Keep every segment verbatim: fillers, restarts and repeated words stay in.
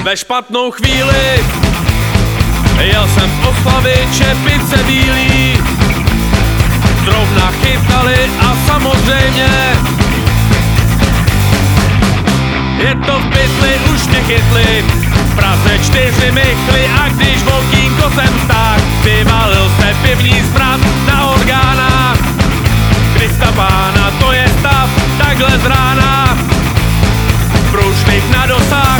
ve špatnou chvíli. Jel jsem z Oslavy, čepice bílý, zrovna chytali a samozřejmě je to v pytli, už mě chytli. V Praze čtyři Michly a když v okýnko jsem stáhl, vyvalil se pivní zbran na orgánách. Krista pána, to je stav, takhle z rána, průšvih na dosah.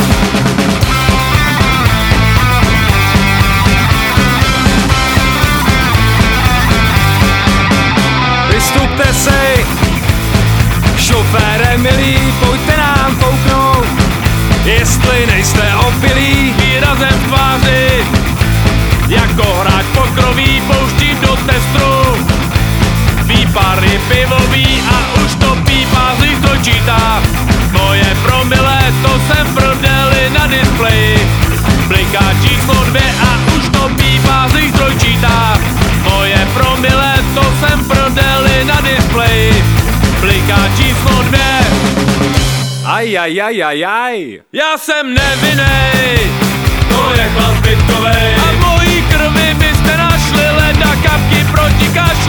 Vystupte si, šofére milí, pojďte nám kouknout, jestli nejste opilí výrazem v tváři. Jako hráč pokroví pouštím do testru výpary pivový a už to pípá, z nich to čítá. Moje promile, to jsem prodeli na displeji. Bliká číslo dvě a už to pípá, z nich to čítá. Moje promile, to jsem prodeli na displeji. Bliká číslo dvě. Aj, aj, aj, aj, aj. Já jsem nevinnej, to je chlap zbytkovej. A v mojí krvi byste našli leda kapky proti kašlu.